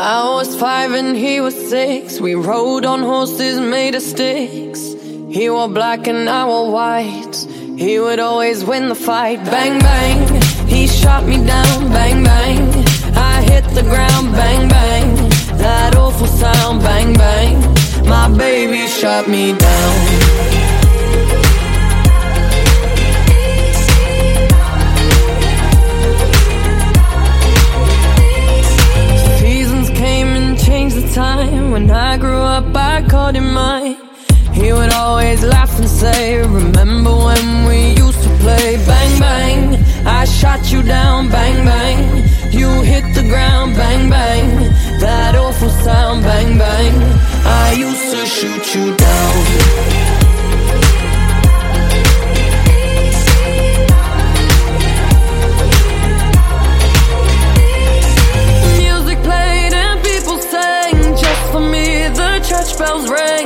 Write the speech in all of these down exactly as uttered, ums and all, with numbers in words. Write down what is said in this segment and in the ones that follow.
I was five and he was six. We rode on horses made of sticks. He wore black and I wore white. He would always win the fight. Bang, bang, he shot me down. Bang, bang, I hit the ground. Bang, bang, that awful sound. Bang, bang, my baby shot me down. Time when I grew up, I called him mine. He would always laugh and say, remember when we used to play? Bang, bang, I shot you down. Bang, bang, you hit the ground. Bang, bang, that awful sound. Bang, bang, I used to shoot you down. Church bells rang,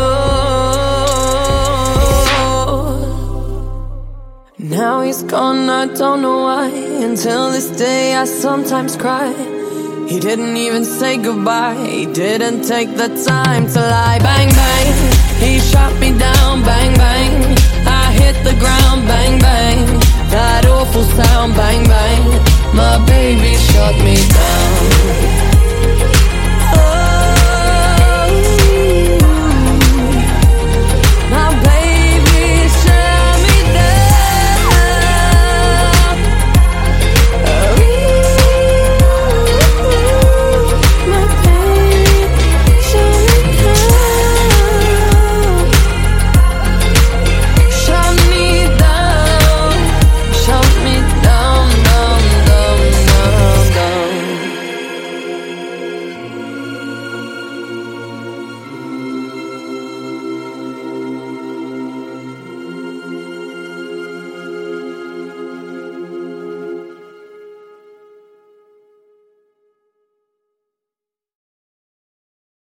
oh. Now he's gone, I don't know why. Until this day I sometimes cry. He didn't even say goodbye. He didn't take the time to lie. Bang, bang, he shot me down. Bang, bang, I hit the ground. Bang, bang, that awful sound. Bang, bang, my baby shot me down.